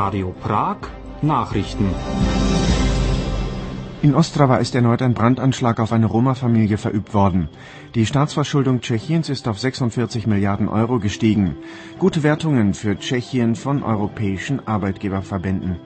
Radio Prag Nachrichten. In Ostrava ist erneut ein Brandanschlag auf eine Roma-Familie verübt worden. Die Staatsverschuldung Tschechiens ist auf 46 Milliarden Euro gestiegen. Gute Wertungen für Tschechien von europäischen Arbeitgeberverbänden.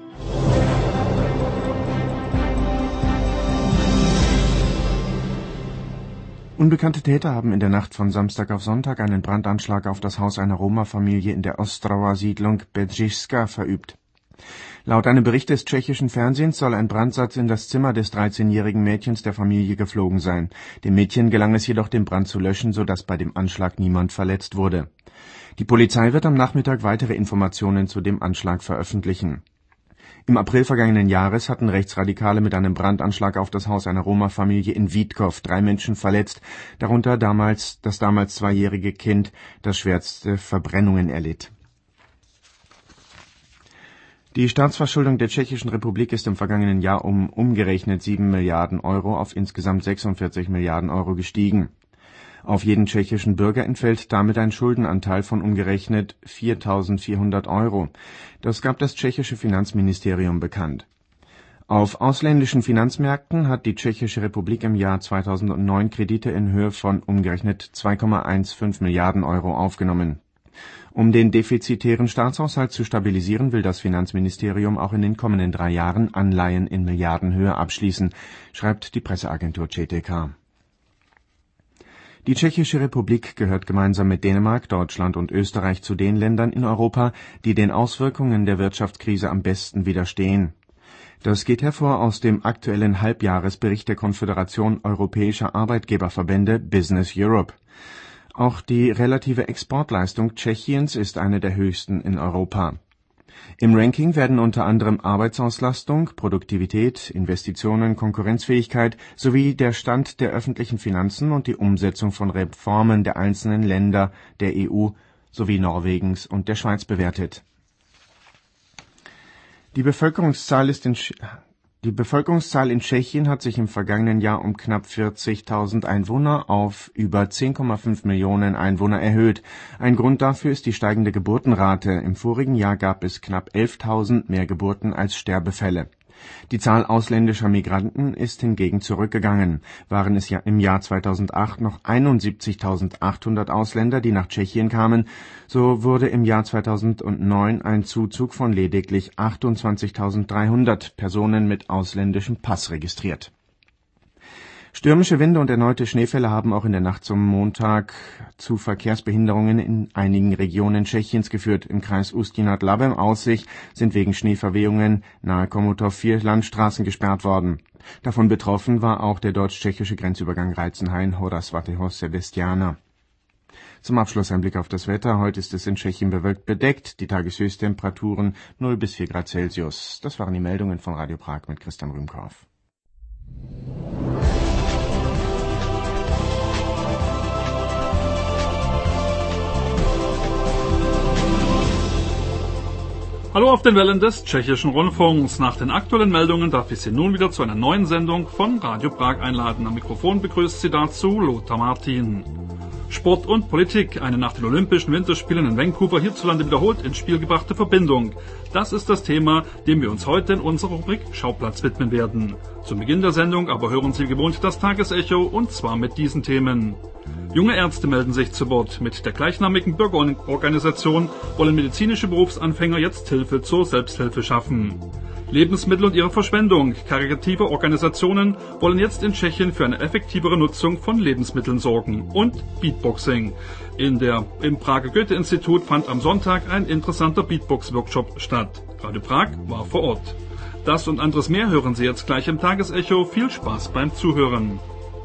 Unbekannte Täter haben in der Nacht von Samstag auf Sonntag einen Brandanschlag auf das Haus einer Roma-Familie in der Ostrauer Siedlung Bedřišťka verübt. Laut einem Bericht des tschechischen Fernsehens soll ein Brandsatz in das Zimmer des 13-jährigen Mädchens der Familie geflogen sein. Dem Mädchen gelang es jedoch, den Brand zu löschen, sodass bei dem Anschlag niemand verletzt wurde. Die Polizei wird am Nachmittag weitere Informationen zu dem Anschlag veröffentlichen. Im April vergangenen Jahres hatten Rechtsradikale mit einem Brandanschlag auf das Haus einer Roma-Familie in Vítkov 3 Menschen verletzt, darunter das damals 2-jährige Kind, das schwerste Verbrennungen erlitt. Die Staatsverschuldung der Tschechischen Republik ist im vergangenen Jahr um umgerechnet 7 Milliarden Euro auf insgesamt 46 Milliarden Euro gestiegen. Auf jeden tschechischen Bürger entfällt damit ein Schuldenanteil von umgerechnet 4.400 Euro. Das gab das tschechische Finanzministerium bekannt. Auf ausländischen Finanzmärkten hat die Tschechische Republik im Jahr 2009 Kredite in Höhe von umgerechnet 2,15 Milliarden Euro aufgenommen. Um den defizitären Staatshaushalt zu stabilisieren, will das Finanzministerium auch in den kommenden 3 Jahren Anleihen in Milliardenhöhe abschließen, schreibt die Presseagentur ČTK. Die Tschechische Republik gehört gemeinsam mit Dänemark, Deutschland und Österreich zu den Ländern in Europa, die den Auswirkungen der Wirtschaftskrise am besten widerstehen. Das geht hervor aus dem aktuellen Halbjahresbericht der Konföderation Europäischer Arbeitgeberverbände Business Europe. Auch die relative Exportleistung Tschechiens ist eine der höchsten in Europa. Im Ranking werden unter anderem Arbeitsauslastung, Produktivität, Investitionen, Konkurrenzfähigkeit sowie der Stand der öffentlichen Finanzen und die Umsetzung von Reformen der einzelnen Länder der EU sowie Norwegens und der Schweiz bewertet. Die Bevölkerungszahl in Tschechien hat sich im vergangenen Jahr um knapp 40.000 Einwohner auf über 10,5 Millionen Einwohner erhöht. Ein Grund dafür ist die steigende Geburtenrate. Im vorigen Jahr gab es knapp 11.000 mehr Geburten als Sterbefälle. Die Zahl ausländischer Migranten ist hingegen zurückgegangen. Waren es ja im Jahr 2008 noch 71.800 Ausländer, die nach Tschechien kamen, so wurde im Jahr 2009 ein Zuzug von lediglich 28.300 Personen mit ausländischem Pass registriert. Stürmische Winde und erneute Schneefälle haben auch in der Nacht zum Montag zu Verkehrsbehinderungen in einigen Regionen Tschechiens geführt. Im Kreis Ústí nad Labem Aussicht sind wegen Schneeverwehungen nahe Chomutov 4 Landstraßen gesperrt worden. Davon betroffen war auch der deutsch-tschechische Grenzübergang Reizenhain Hora svatého Sebastiana. Zum Abschluss ein Blick auf das Wetter. Heute ist es in Tschechien bewölkt bedeckt. Die Tageshöchsttemperaturen 0 bis 4 Grad Celsius. Das waren die Meldungen von Radio Prag mit Christian Rühmkorff. Hallo auf den Wellen des Tschechischen Rundfunks. Nach den aktuellen Meldungen darf ich Sie nun wieder zu einer neuen Sendung von Radio Prag einladen. Am Mikrofon begrüßt Sie dazu Lothar Martin. Sport und Politik, eine nach den Olympischen Winterspielen in Vancouver hierzulande wiederholt ins Spiel gebrachte Verbindung. Das ist das Thema, dem wir uns heute in unserer Rubrik Schauplatz widmen werden. Zu Beginn der Sendung aber hören Sie wie gewohnt das Tagesecho und zwar mit diesen Themen. Junge Ärzte melden sich zu Wort. Mit der gleichnamigen Bürgerorganisation wollen medizinische Berufsanfänger jetzt Hilfe zur Selbsthilfe schaffen. Lebensmittel und ihre Verschwendung. Karitative Organisationen wollen jetzt in Tschechien für eine effektivere Nutzung von Lebensmitteln sorgen. Und Beatboxing. Im Prager Goethe-Institut fand am Sonntag ein interessanter Beatbox-Workshop statt. Radio Prag war vor Ort. Das und anderes mehr hören Sie jetzt gleich im Tagesecho. Viel Spaß beim Zuhören.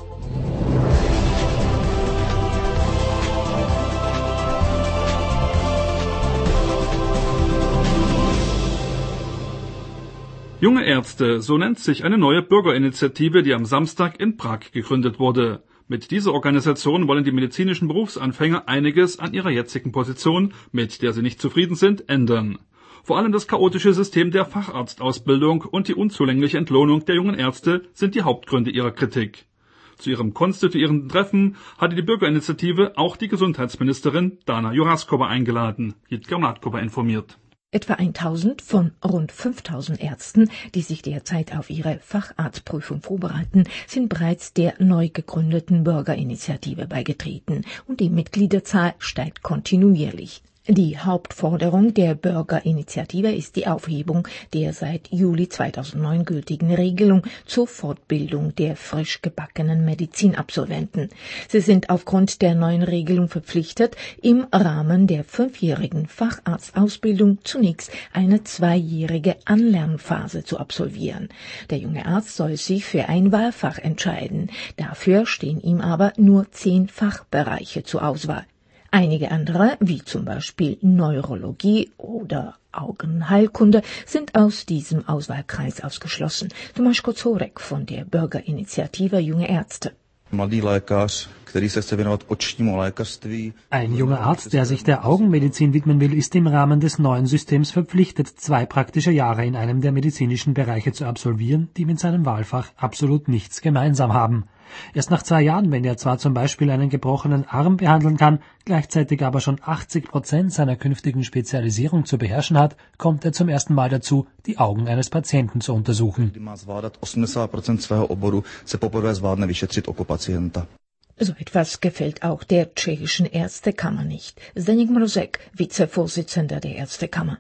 Junge Ärzte, so nennt sich eine neue Bürgerinitiative, die am Samstag in Prag gegründet wurde. Mit dieser Organisation wollen die medizinischen Berufsanfänger einiges an ihrer jetzigen Position, mit der sie nicht zufrieden sind, ändern. Vor allem das chaotische System der Facharztausbildung und die unzulängliche Entlohnung der jungen Ärzte sind die Hauptgründe ihrer Kritik. Zu ihrem konstituierenden Treffen hatte die Bürgerinitiative auch die Gesundheitsministerin Dana Juraskova eingeladen. Jitka Mládková informiert. Etwa 1000 von rund 5000 Ärzten, die sich derzeit auf ihre Facharztprüfung vorbereiten, sind bereits der neu gegründeten Bürgerinitiative beigetreten und die Mitgliederzahl steigt kontinuierlich. Die Hauptforderung der Bürgerinitiative ist die Aufhebung der seit Juli 2009 gültigen Regelung zur Fortbildung der frisch gebackenen Medizinabsolventen. Sie sind aufgrund der neuen Regelung verpflichtet, im Rahmen der 5-jährigen Facharztausbildung zunächst eine 2-jährige Anlernphase zu absolvieren. Der junge Arzt soll sich für ein Wahlfach entscheiden. Dafür stehen ihm aber nur 10 Fachbereiche zur Auswahl. Einige andere, wie zum Beispiel Neurologie oder Augenheilkunde, sind aus diesem Auswahlkreis ausgeschlossen. Tomáš Kocourek von der Bürgerinitiative Junge Ärzte. Ein junger Arzt, der sich der Augenmedizin widmen will, ist im Rahmen des neuen Systems verpflichtet, 2 praktische Jahre in einem der medizinischen Bereiche zu absolvieren, die mit seinem Wahlfach absolut nichts gemeinsam haben. Erst nach 2 Jahren, wenn er zwar zum Beispiel einen gebrochenen Arm behandeln kann, gleichzeitig aber schon 80% seiner künftigen Spezialisierung zu beherrschen hat, kommt er zum ersten Mal dazu, die Augen eines Patienten zu untersuchen. So etwas gefällt auch der tschechischen Ärztekammer nicht. Zdeněk Mrozek, Vizevorsitzender der Ärztekammer.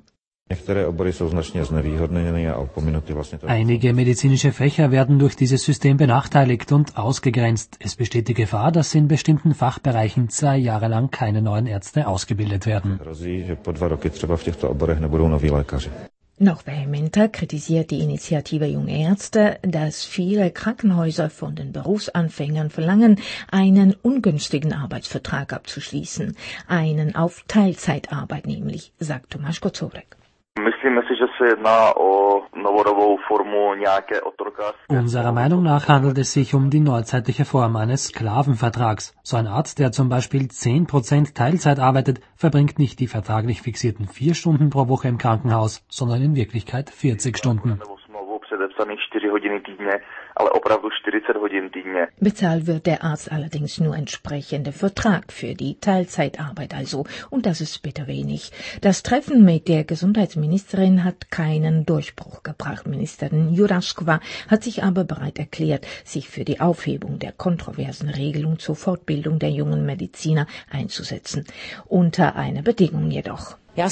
Einige medizinische Fächer werden durch dieses System benachteiligt und ausgegrenzt. Es besteht die Gefahr, dass in bestimmten Fachbereichen 2 Jahre lang keine neuen Ärzte ausgebildet werden. Noch vehementer kritisiert die Initiative Junge Ärzte, dass viele Krankenhäuser von den Berufsanfängern verlangen, einen ungünstigen Arbeitsvertrag abzuschließen. Einen auf Teilzeitarbeit nämlich, sagt Tomáš Kocourek. Unserer Meinung nach handelt es sich um die neuzeitliche Form eines Sklavenvertrags. So ein Arzt, der zum Beispiel 10% Teilzeit arbeitet, verbringt nicht die vertraglich fixierten 4 Stunden pro Woche im Krankenhaus, sondern in Wirklichkeit 40 Stunden. Bezahlt wird der Arzt allerdings nur entsprechend der Vertrag für die Teilzeitarbeit also, und das ist bitter wenig. Das Treffen mit der Gesundheitsministerin hat keinen Durchbruch gebracht. Ministerin Jurašková hat sich aber bereit erklärt, sich für die Aufhebung der kontroversen Regelung zur Fortbildung der jungen Mediziner einzusetzen. Unter einer Bedingung jedoch. Ich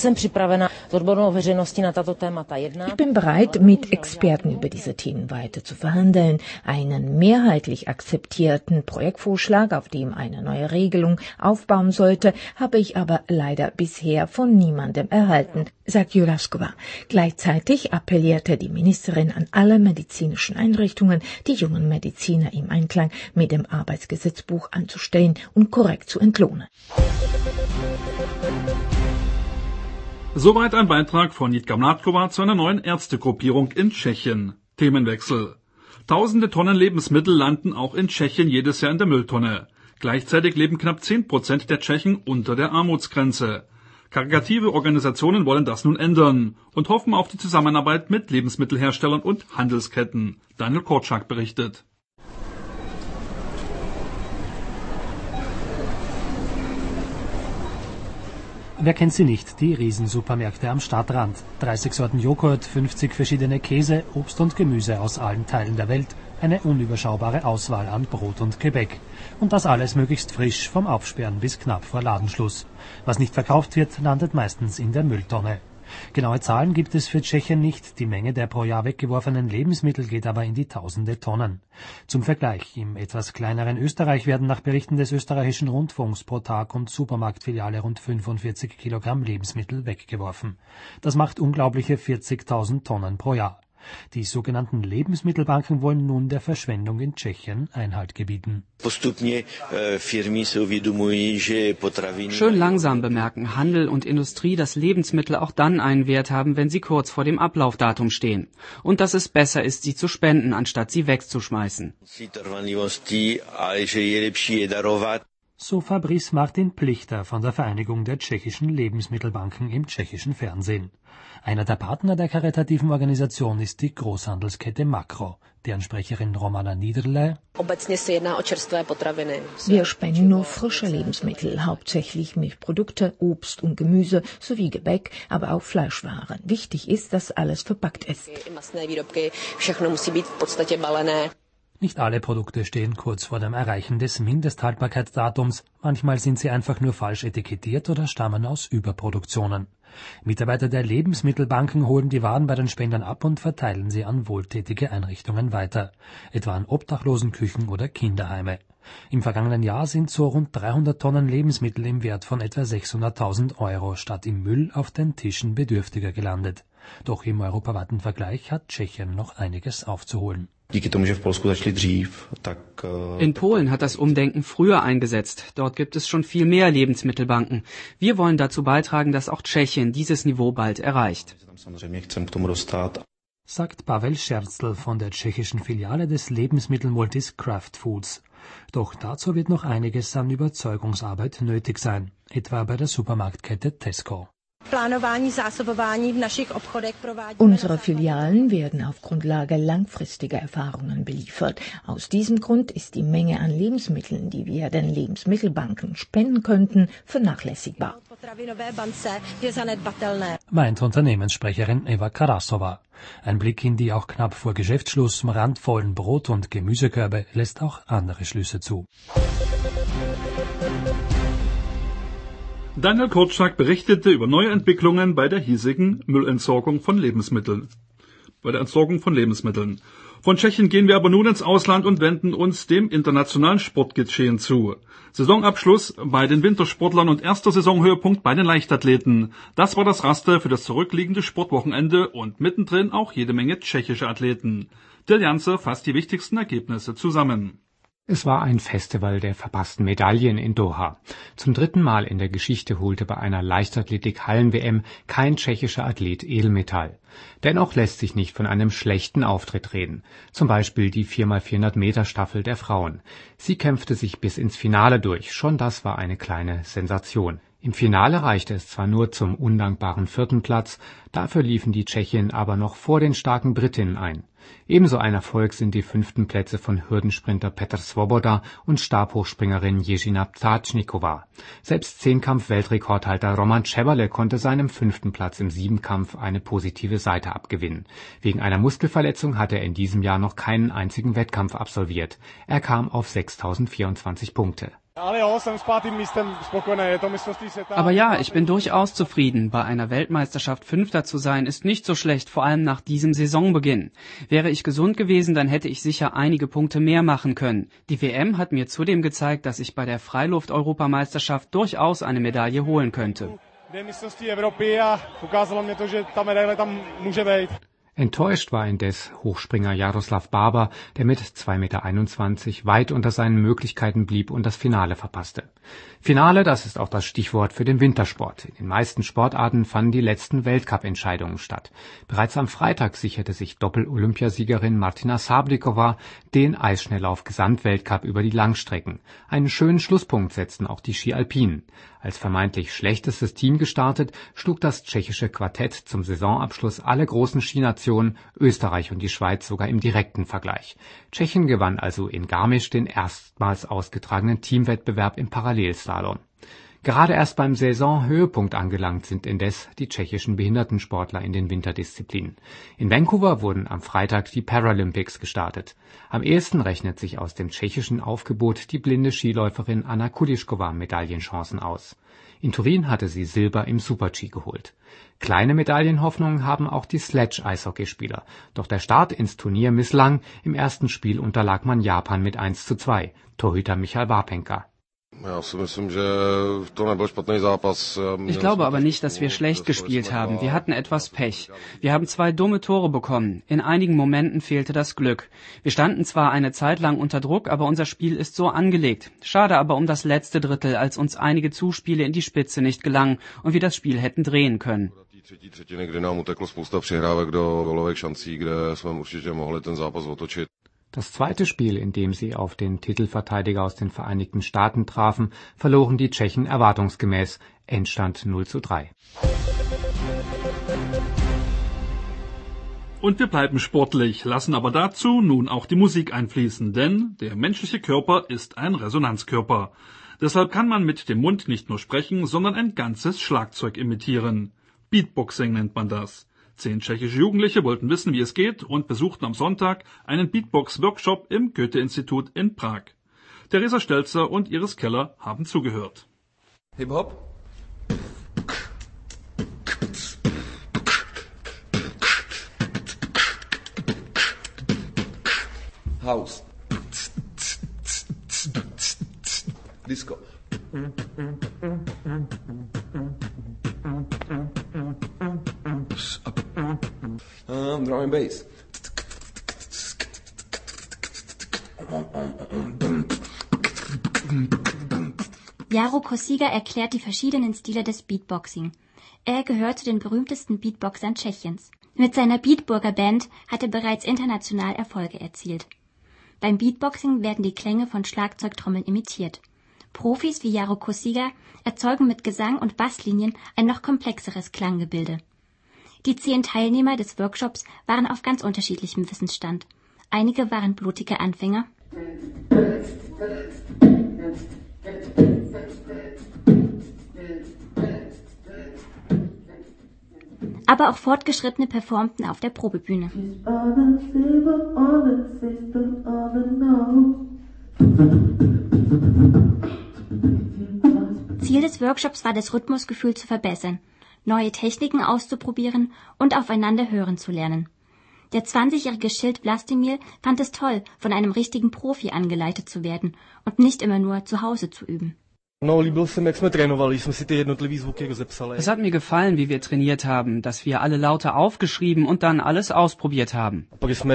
bin bereit, mit Experten über diese Themen weiter zu verhandeln. Einen mehrheitlich akzeptierten Projektvorschlag, auf dem eine neue Regelung aufbauen sollte, habe ich aber leider bisher von niemandem erhalten, sagt Jurašková. Gleichzeitig appellierte die Ministerin an alle medizinischen Einrichtungen, die jungen Mediziner im Einklang mit dem Arbeitsgesetzbuch anzustellen und korrekt zu entlohnen. Soweit ein Beitrag von Jitka Mládková zu einer neuen Ärztegruppierung in Tschechien. Themenwechsel. Tausende Tonnen Lebensmittel landen auch in Tschechien jedes Jahr in der Mülltonne. Gleichzeitig leben knapp 10% der Tschechen unter der Armutsgrenze. Karitative Organisationen wollen das nun ändern und hoffen auf die Zusammenarbeit mit Lebensmittelherstellern und Handelsketten. Daniel Korczak berichtet. Wer kennt sie nicht, die Riesensupermärkte am Stadtrand. 30 Sorten Joghurt, 50 verschiedene Käse, Obst und Gemüse aus allen Teilen der Welt, eine unüberschaubare Auswahl an Brot und Gebäck. Und das alles möglichst frisch, vom Aufsperren bis knapp vor Ladenschluss. Was nicht verkauft wird, landet meistens in der Mülltonne. Genaue Zahlen gibt es für Tschechien nicht, die Menge der pro Jahr weggeworfenen Lebensmittel geht aber in die Tausende Tonnen. Zum Vergleich, im etwas kleineren Österreich werden nach Berichten des österreichischen Rundfunks pro Tag und Supermarktfiliale rund 45 Kilogramm Lebensmittel weggeworfen. Das macht unglaubliche 40.000 Tonnen pro Jahr. Die sogenannten Lebensmittelbanken wollen nun der Verschwendung in Tschechien Einhalt gebieten. Schön langsam bemerken Handel und Industrie, dass Lebensmittel auch dann einen Wert haben, wenn sie kurz vor dem Ablaufdatum stehen. Und dass es besser ist, sie zu spenden, anstatt sie wegzuschmeißen. So Fabrice Martin Plichter von der Vereinigung der tschechischen Lebensmittelbanken im tschechischen Fernsehen. Einer der Partner der karitativen Organisation ist die Großhandelskette Makro, deren Sprecherin Romana Niederle: Wir spenden nur frische Lebensmittel, hauptsächlich Milchprodukte, Obst und Gemüse sowie Gebäck, aber auch Fleischwaren. Wichtig ist, dass alles verpackt ist. Nicht alle Produkte stehen kurz vor dem Erreichen des Mindesthaltbarkeitsdatums. Manchmal sind sie einfach nur falsch etikettiert oder stammen aus Überproduktionen. Mitarbeiter der Lebensmittelbanken holen die Waren bei den Spendern ab und verteilen sie an wohltätige Einrichtungen weiter, etwa an Obdachlosenküchen oder Kinderheime. Im vergangenen Jahr sind so rund 300 Tonnen Lebensmittel im Wert von etwa 600.000 Euro statt im Müll auf den Tischen Bedürftiger gelandet. Doch im europaweiten Vergleich hat Tschechien noch einiges aufzuholen. In Polen hat das Umdenken früher eingesetzt. Dort gibt es schon viel mehr Lebensmittelbanken. Wir wollen dazu beitragen, dass auch Tschechien dieses Niveau bald erreicht, sagt Pavel Scherzl von der tschechischen Filiale des Lebensmittelmultis Kraft Foods. Doch dazu wird noch einiges an Überzeugungsarbeit nötig sein, etwa bei der Supermarktkette Tesco. Unsere Filialen werden auf Grundlage langfristiger Erfahrungen beliefert. Aus diesem Grund ist die Menge an Lebensmitteln, die wir den Lebensmittelbanken spenden könnten, vernachlässigbar, meint Unternehmenssprecherin Eva Karasova. Ein Blick in die auch knapp vor Geschäftsschluss randvollen Brot- und Gemüsekörbe lässt auch andere Schlüsse zu. Daniel Korczak berichtete über neue Entwicklungen bei der hiesigen Müllentsorgung von Lebensmitteln. Von Tschechien gehen wir aber nun ins Ausland und wenden uns dem internationalen Sportgeschehen zu. Saisonabschluss bei den Wintersportlern und erster Saisonhöhepunkt bei den Leichtathleten. Das war das Raster für das zurückliegende Sportwochenende und mittendrin auch jede Menge tschechische Athleten. Del Janse fasst die wichtigsten Ergebnisse zusammen. Es war ein Festival der verpassten Medaillen in Doha. Zum 3. Mal in der Geschichte holte bei einer Leichtathletik-Hallen-WM kein tschechischer Athlet Edelmetall. Dennoch lässt sich nicht von einem schlechten Auftritt reden. Zum Beispiel die 4x400 Meter Staffel der Frauen. Sie kämpfte sich bis ins Finale durch. Schon das war eine kleine Sensation. Im Finale reichte es zwar nur zum undankbaren 4. Platz, dafür liefen die Tschechinnen aber noch vor den starken Britinnen ein. Ebenso ein Erfolg sind die 5. Plätze von Hürdensprinter Petr Svoboda und Stabhochspringerin Ježina Ptáčníková. Selbst Zehnkampf-Weltrekordhalter Roman Šeberle konnte seinem 5. Platz im Siebenkampf eine positive Seite abgewinnen. Wegen einer Muskelverletzung hat er in diesem Jahr noch keinen einzigen Wettkampf absolviert. Er kam auf 6.024 Punkte. Aber ja, ich bin durchaus zufrieden. Bei einer Weltmeisterschaft Fünfter zu sein, ist nicht so schlecht, vor allem nach diesem Saisonbeginn. Wäre ich gesund gewesen, dann hätte ich sicher einige Punkte mehr machen können. Die WM hat mir zudem gezeigt, dass ich bei der Freiluft-Europameisterschaft durchaus eine Medaille holen könnte. Enttäuscht war indes Hochspringer Jaroslav Barber, der mit 2,21 Meter weit unter seinen Möglichkeiten blieb und das Finale verpasste. Finale, das ist auch das Stichwort für den Wintersport. In den meisten Sportarten fanden die letzten Weltcup-Entscheidungen statt. Bereits am Freitag sicherte sich Doppel-Olympiasiegerin Martina Sablikova den Eisschnelllauf-Gesamtweltcup über die Langstrecken. Einen schönen Schlusspunkt setzten auch die Ski-Alpinen. Als vermeintlich schlechtestes Team gestartet, schlug das tschechische Quartett zum Saisonabschluss alle großen Skinationen, Österreich und die Schweiz sogar im direkten Vergleich. Tschechien gewann also in Garmisch den erstmals ausgetragenen Teamwettbewerb im Parallelslalom. Gerade erst beim Saisonhöhepunkt angelangt sind indes die tschechischen Behindertensportler in den Winterdisziplinen. In Vancouver wurden am Freitag die Paralympics gestartet. Am ehesten rechnet sich aus dem tschechischen Aufgebot die blinde Skiläuferin Anna Kulišková Medaillenchancen aus. In Turin hatte sie Silber im Super-G geholt. Kleine Medaillenhoffnungen haben auch die Sledge-Eishockeyspieler. Doch der Start ins Turnier misslang. Im ersten Spiel unterlag man Japan mit 1:2. Torhüter Michal Vápenka. Ich glaube aber nicht, dass wir schlecht gespielt haben. Wir hatten etwas Pech. Wir haben 2 dumme Tore bekommen. In einigen Momenten fehlte das Glück. Wir standen zwar eine Zeit lang unter Druck, aber unser Spiel ist so angelegt. Schade aber um das letzte Drittel, als uns einige Zuspiele in die Spitze nicht gelangen und wir das Spiel hätten drehen können. Das zweite Spiel, in dem sie auf den Titelverteidiger aus den Vereinigten Staaten trafen, verloren die Tschechen erwartungsgemäß. Endstand 0:3. Und wir bleiben sportlich, lassen aber dazu nun auch die Musik einfließen, denn der menschliche Körper ist ein Resonanzkörper. Deshalb kann man mit dem Mund nicht nur sprechen, sondern ein ganzes Schlagzeug imitieren. Beatboxing nennt man das. 10 tschechische Jugendliche wollten wissen, wie es geht und besuchten am Sonntag einen Beatbox-Workshop im Goethe-Institut in Prag. Theresa Stelzer und Iris Keller haben zugehört. Hip-Hop. House. Disco. Drum and Bass. Jaro Kosiga erklärt die verschiedenen Stile des Beatboxing. Er gehört zu den berühmtesten Beatboxern Tschechiens. Mit seiner Beatburger Band hat er bereits international Erfolge erzielt. Beim Beatboxing werden die Klänge von Schlagzeugtrommeln imitiert. Profis wie Jaro Kosiga erzeugen mit Gesang und Basslinien ein noch komplexeres Klanggebilde. Die 10 Teilnehmer des Workshops waren auf ganz unterschiedlichem Wissensstand. Einige waren blutige Anfänger, aber auch Fortgeschrittene performten auf der Probebühne. Ziel des Workshops war, das Rhythmusgefühl zu verbessern, neue Techniken auszuprobieren und aufeinander hören zu lernen. Der 20-jährige Schild Vlastimir fand es toll, von einem richtigen Profi angeleitet zu werden und nicht immer nur zu Hause zu üben. Es hat mir gefallen, wie wir trainiert haben, dass wir alle Laute aufgeschrieben und dann alles ausprobiert haben.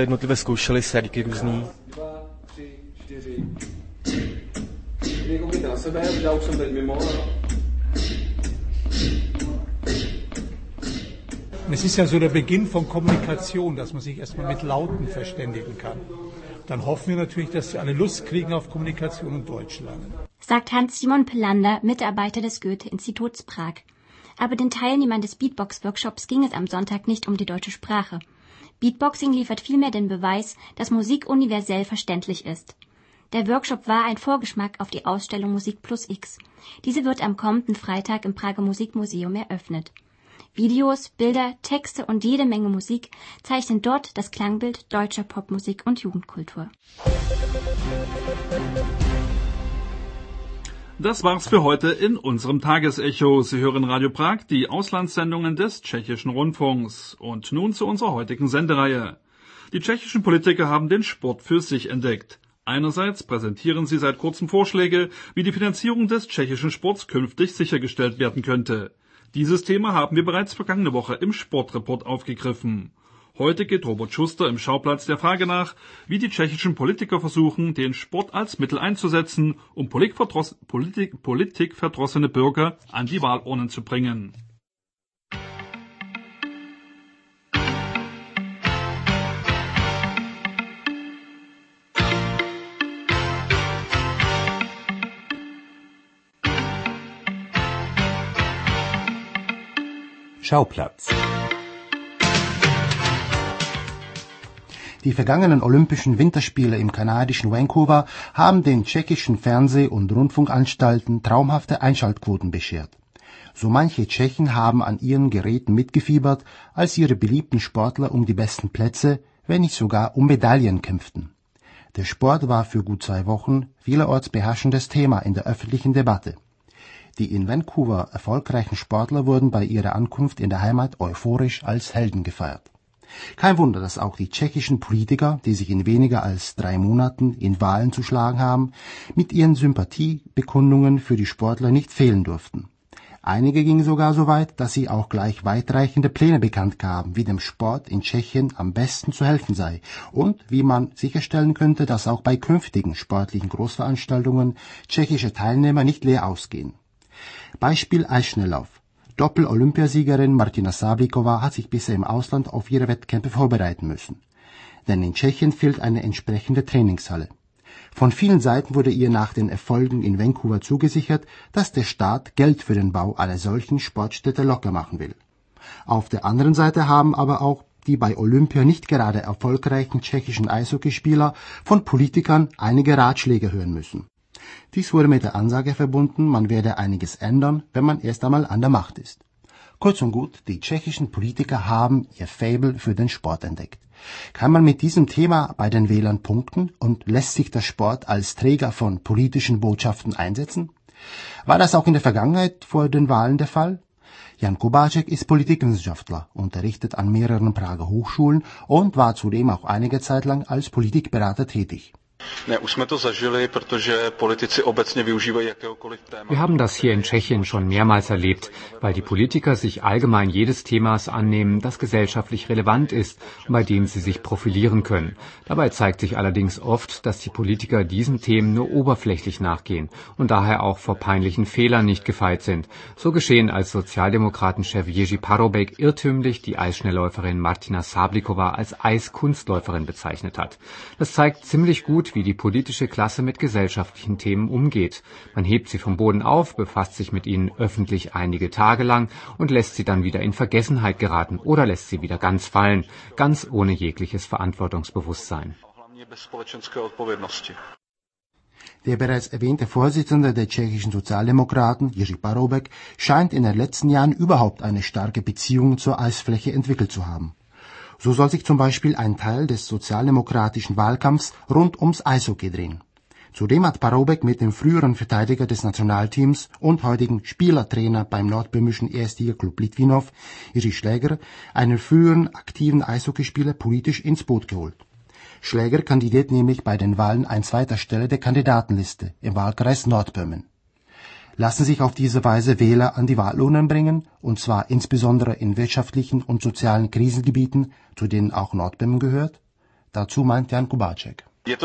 Es ist ja so der Beginn von Kommunikation, dass man sich erstmal mit Lauten verständigen kann. Dann hoffen wir natürlich, dass sie alle Lust kriegen auf Kommunikation und Deutsch lernen. Sagt Hans-Simon Pelander, Mitarbeiter des Goethe-Instituts Prag. Aber den Teilnehmern des Beatbox-Workshops ging es am Sonntag nicht um die deutsche Sprache. Beatboxing liefert vielmehr den Beweis, dass Musik universell verständlich ist. Der Workshop war ein Vorgeschmack auf die Ausstellung Musik plus X. Diese wird am kommenden Freitag im Prager Musikmuseum eröffnet. Videos, Bilder, Texte und jede Menge Musik zeichnen dort das Klangbild deutscher Popmusik und Jugendkultur. Das war's für heute in unserem Tagesecho. Sie hören Radio Prag, die Auslandssendungen des Tschechischen Rundfunks. Und nun zu unserer heutigen Sendereihe. Die tschechischen Politiker haben den Sport für sich entdeckt. Einerseits präsentieren sie seit kurzem Vorschläge, wie die Finanzierung des tschechischen Sports künftig sichergestellt werden könnte. Dieses Thema haben wir bereits vergangene Woche im Sportreport aufgegriffen. Heute geht Robert Schuster im Schauplatz der Frage nach, wie die tschechischen Politiker versuchen, den Sport als Mittel einzusetzen, um politikverdrossene Bürger an die Wahlurnen zu bringen. Schauplatz. Die vergangenen Olympischen Winterspiele im kanadischen Vancouver haben den tschechischen Fernseh- und Rundfunkanstalten traumhafte Einschaltquoten beschert. So manche Tschechen haben an ihren Geräten mitgefiebert, als ihre beliebten Sportler um die besten Plätze, wenn nicht sogar um Medaillen kämpften. Der Sport war für gut 2 Wochen vielerorts beherrschendes Thema in der öffentlichen Debatte. Die in Vancouver erfolgreichen Sportler wurden bei ihrer Ankunft in der Heimat euphorisch als Helden gefeiert. Kein Wunder, dass auch die tschechischen Politiker, die sich in weniger als 3 Monaten in Wahlen zu schlagen haben, mit ihren Sympathiebekundungen für die Sportler nicht fehlen durften. Einige gingen sogar so weit, dass sie auch gleich weitreichende Pläne bekannt gaben, wie dem Sport in Tschechien am besten zu helfen sei und wie man sicherstellen könnte, dass auch bei künftigen sportlichen Großveranstaltungen tschechische Teilnehmer nicht leer ausgehen. Beispiel Eisschnelllauf. Doppel-Olympiasiegerin Martina Sablikova hat sich bisher im Ausland auf ihre Wettkämpfe vorbereiten müssen. denn in Tschechien fehlt eine entsprechende Trainingshalle. Von vielen Seiten wurde ihr nach den Erfolgen in Vancouver zugesichert, dass der Staat Geld für den Bau einer solchen Sportstätte locker machen will. Auf der anderen Seite haben aber auch die bei Olympia nicht gerade erfolgreichen tschechischen Eishockeyspieler von Politikern einige Ratschläge hören müssen. Dies wurde mit der Ansage verbunden, man werde einiges ändern, wenn man erst einmal an der Macht ist. Kurz und gut, die tschechischen Politiker haben ihr Faible für den Sport entdeckt. Kann man mit diesem Thema bei den Wählern punkten und lässt sich der Sport als Träger von politischen Botschaften einsetzen? War das auch in der Vergangenheit vor den Wahlen der Fall? Jan Kubáček ist Politikwissenschaftler, unterrichtet an mehreren Prager Hochschulen und war zudem auch einige Zeit lang als Politikberater tätig. Wir haben das hier in Tschechien schon mehrmals erlebt, weil die Politiker sich allgemein jedes Themas annehmen, das gesellschaftlich relevant ist und bei dem sie sich profilieren können. Dabei zeigt sich allerdings oft, dass die Politiker diesen Themen nur oberflächlich nachgehen und daher auch vor peinlichen Fehlern nicht gefeit sind. So geschehen, als Sozialdemokratenchef Jerzy Paroubek irrtümlich die Eisschnellläuferin Martina Sablikova als Eiskunstläuferin bezeichnet hat. Das zeigt ziemlich gut, wie die politische Klasse mit gesellschaftlichen Themen umgeht. Man hebt sie vom Boden auf, befasst sich mit ihnen öffentlich einige Tage lang und lässt sie dann wieder in Vergessenheit geraten oder lässt sie wieder ganz fallen, ganz ohne jegliches Verantwortungsbewusstsein. Der bereits erwähnte Vorsitzende der tschechischen Sozialdemokraten, Jerzy Paroubek, scheint in den letzten Jahren überhaupt eine starke Beziehung zur Eisfläche entwickelt zu haben. So soll sich zum Beispiel ein Teil des sozialdemokratischen Wahlkampfs rund ums Eishockey drehen. Zudem hat Paroubek mit dem früheren Verteidiger des Nationalteams und heutigen Spielertrainer beim nordböhmischen Erstligaklub Litvinov, Jiří Šléger, einen früheren aktiven Eishockeyspieler politisch ins Boot geholt. Šléger kandidiert nämlich bei den Wahlen an zweiter Stelle der Kandidatenliste im Wahlkreis Nordböhmen. Lassen sich auf diese Weise Wähler an die Wahlurnen bringen, und zwar insbesondere in wirtschaftlichen und sozialen Krisengebieten, zu denen auch Nordböhmen gehört? Dazu meint Jan Kubáček.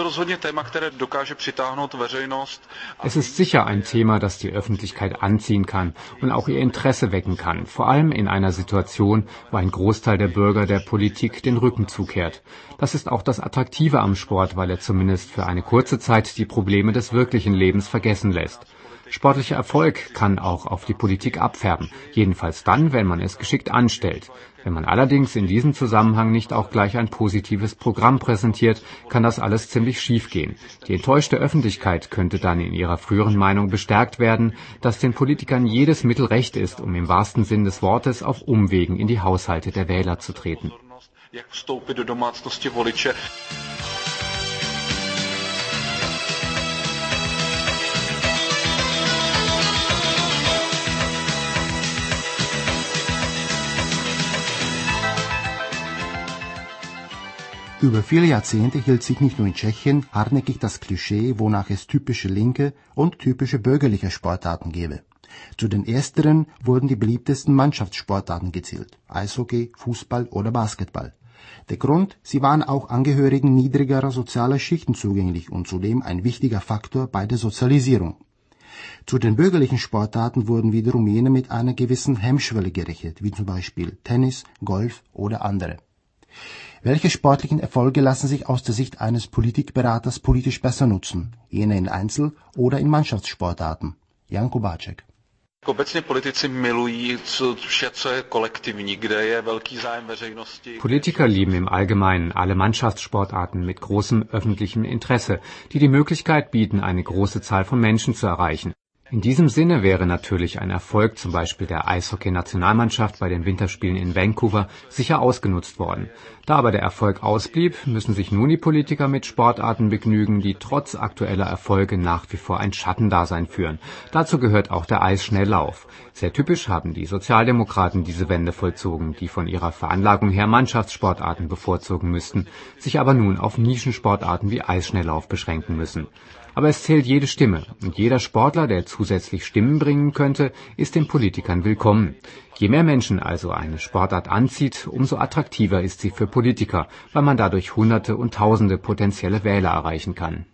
Es ist sicher ein Thema, das die Öffentlichkeit anziehen kann und auch ihr Interesse wecken kann, vor allem in einer Situation, wo ein Großteil der Bürger der Politik den Rücken zukehrt. Das ist auch das Attraktive am Sport, weil er zumindest für eine kurze Zeit die Probleme des wirklichen Lebens vergessen lässt. Sportlicher Erfolg kann auch auf die Politik abfärben, jedenfalls dann, wenn man es geschickt anstellt. Wenn man allerdings in diesem Zusammenhang nicht auch gleich ein positives Programm präsentiert, kann das alles ziemlich schief gehen. Die enttäuschte Öffentlichkeit könnte dann in ihrer früheren Meinung bestärkt werden, dass den Politikern jedes Mittel recht ist, um im wahrsten Sinn des Wortes auf Umwegen in die Haushalte der Wähler zu treten. Über viele Jahrzehnte hielt sich nicht nur in Tschechien hartnäckig das Klischee, wonach es typische linke und typische bürgerliche Sportarten gäbe. Zu den ersteren wurden die beliebtesten Mannschaftssportarten gezählt: Eishockey, Fußball oder Basketball. Der Grund: sie waren auch Angehörigen niedrigerer sozialer Schichten zugänglich und zudem ein wichtiger Faktor bei der Sozialisierung. Zu den bürgerlichen Sportarten wurden wiederum jene mit einer gewissen Hemmschwelle gerechnet, wie zum Beispiel Tennis, Golf oder andere. Welche sportlichen Erfolge lassen sich aus der Sicht eines Politikberaters politisch besser nutzen? Jene in Einzel- oder in Mannschaftssportarten? Jan Kubáček. Politiker lieben im Allgemeinen alle Mannschaftssportarten mit großem öffentlichem Interesse, die die Möglichkeit bieten, eine große Zahl von Menschen zu erreichen. In diesem Sinne wäre natürlich ein Erfolg zum Beispiel der Eishockey-Nationalmannschaft bei den Winterspielen in Vancouver sicher ausgenutzt worden. Da aber der Erfolg ausblieb, müssen sich nun die Politiker mit Sportarten begnügen, die trotz aktueller Erfolge nach wie vor ein Schattendasein führen. Dazu gehört auch der Eisschnelllauf. Sehr typisch haben die Sozialdemokraten diese Wende vollzogen, die von ihrer Veranlagung her Mannschaftssportarten bevorzugen müssten, sich aber nun auf Nischensportarten wie Eisschnelllauf beschränken müssen. Aber es zählt jede Stimme, und jeder Sportler, der zusätzlich Stimmen bringen könnte, ist den Politikern willkommen. Je mehr Menschen also eine Sportart anzieht, umso attraktiver ist sie für Politiker, weil man dadurch Hunderte und Tausende potenzielle Wähler erreichen kann.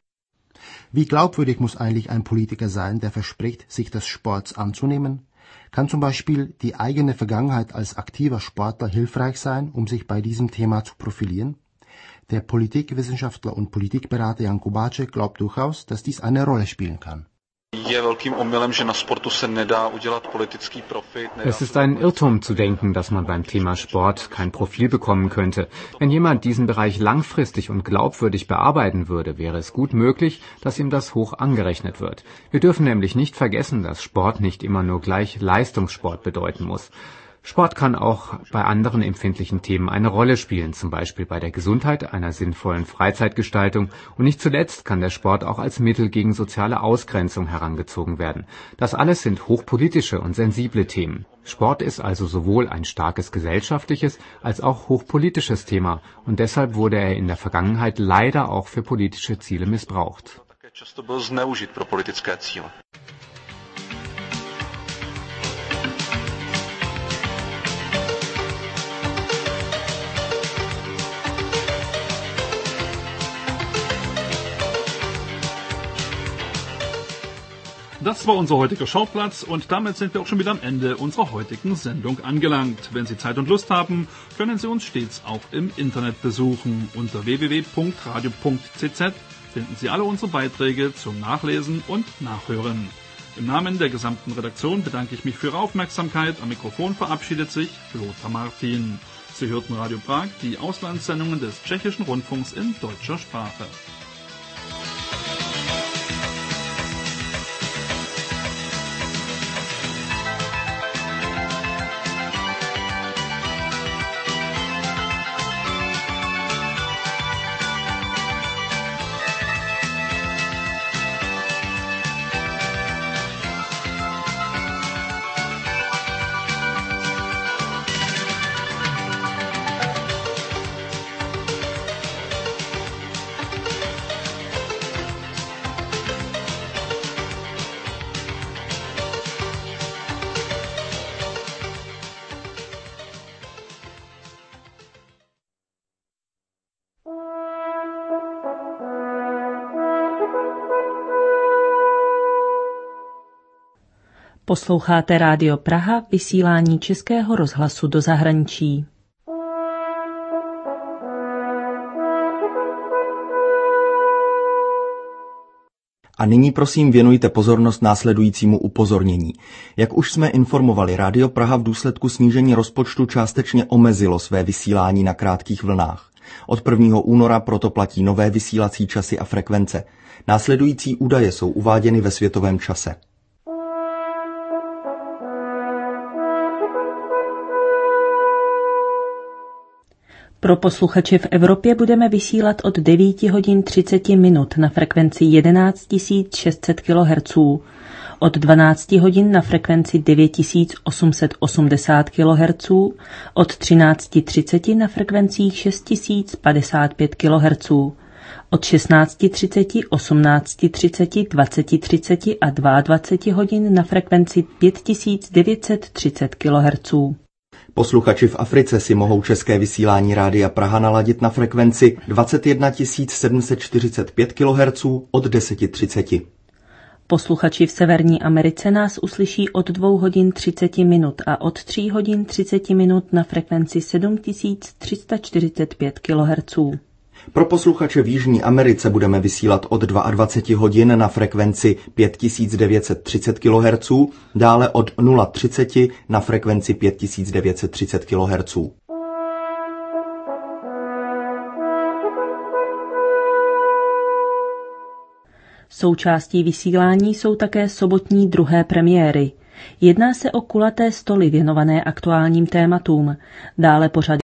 Wie glaubwürdig muss eigentlich ein Politiker sein, der verspricht, sich des Sports anzunehmen? Kann zum Beispiel die eigene Vergangenheit als aktiver Sportler hilfreich sein, um sich bei diesem Thema zu profilieren? Der Politikwissenschaftler und Politikberater Jan Kubáček glaubt durchaus, dass dies eine Rolle spielen kann. Es ist ein Irrtum zu denken, dass man beim Thema Sport kein Profil bekommen könnte. Wenn jemand diesen Bereich langfristig und glaubwürdig bearbeiten würde, wäre es gut möglich, dass ihm das hoch angerechnet wird. Wir dürfen nämlich nicht vergessen, dass Sport nicht immer nur gleich Leistungssport bedeuten muss. Sport kann auch bei anderen empfindlichen Themen eine Rolle spielen, zum Beispiel bei der Gesundheit, einer sinnvollen Freizeitgestaltung, und nicht zuletzt kann der Sport auch als Mittel gegen soziale Ausgrenzung herangezogen werden. Das alles sind hochpolitische und sensible Themen. Sport ist also sowohl ein starkes gesellschaftliches als auch hochpolitisches Thema, und deshalb wurde er in der Vergangenheit leider auch für politische Ziele missbraucht. Das war unser heutiger Schauplatz und damit sind wir auch schon wieder am Ende unserer heutigen Sendung angelangt. Wenn Sie Zeit und Lust haben, können Sie uns stets auch im Internet besuchen. Unter www.radio.cz finden Sie alle unsere Beiträge zum Nachlesen und Nachhören. Im Namen der gesamten Redaktion bedanke ich mich für Ihre Aufmerksamkeit. Am Mikrofon verabschiedet sich Lothar Martin. Sie hörten Radio Prag, die Auslandssendungen des Tschechischen Rundfunks in deutscher Sprache. Posloucháte Rádio Praha, vysílání Českého rozhlasu do zahraničí. A nyní prosím věnujte pozornost následujícímu upozornění. Jak už jsme informovali, Rádio Praha v důsledku snížení rozpočtu částečně omezilo své vysílání na krátkých vlnách. Od 1. února proto platí nové vysílací časy a frekvence. Následující údaje jsou uváděny ve světovém čase. Pro posluchače v Evropě budeme vysílat od 9 hodin 30 minut na frekvenci 11 600 kHz, od 12 hodin na frekvenci 9880 kHz, od 13:30 na frekvencích 6055 kHz, od 16:30, 18:30, 20:30 a 22 hodin na frekvenci 5930 kHz. Posluchači v Africe si mohou české vysílání Rádia Praha naladit na frekvenci 21 745 kHz od 10:30. Posluchači v Severní Americe nás uslyší od 2 hodin 30 minut a od 3 hodin 30 minut na frekvenci 7345 kHz. Pro posluchače v Jižní Americe budeme vysílat od 22 hodin na frekvenci 5930 kHz, dále od 0:30 na frekvenci 5930 kHz. Součástí vysílání jsou také sobotní druhé premiéry. Jedná se o kulaté stoly věnované aktuálním tématům, dále pořady